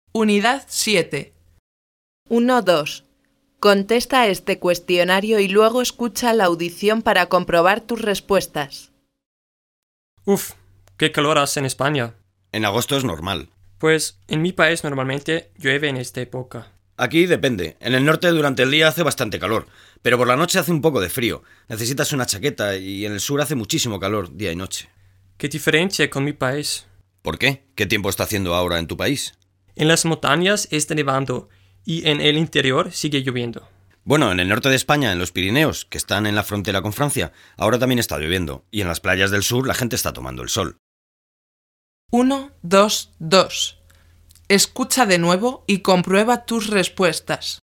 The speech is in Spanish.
Unidad 7. 1-2. Contesta a este cuestionario y luego escucha la audición para comprobar tus respuestas. Uf, qué calor hace en España. En agosto es normal. Pues en mi país normalmente llueve en esta época. Aquí depende. En el norte durante el día hace bastante calor, pero por la noche hace un poco de frío. Necesitas una chaqueta y en el sur hace muchísimo calor día y noche. ¿Qué diferencia con mi país? ¿Por qué? ¿Qué tiempo está haciendo ahora en tu país? En las montañas está nevando y en el interior sigue lloviendo. Bueno, en el norte de España, en los Pirineos, que están en la frontera con Francia, ahora también está lloviendo. Y en las playas del sur la gente está tomando el sol. 1, 2, 2. Escucha de nuevo y comprueba tus respuestas.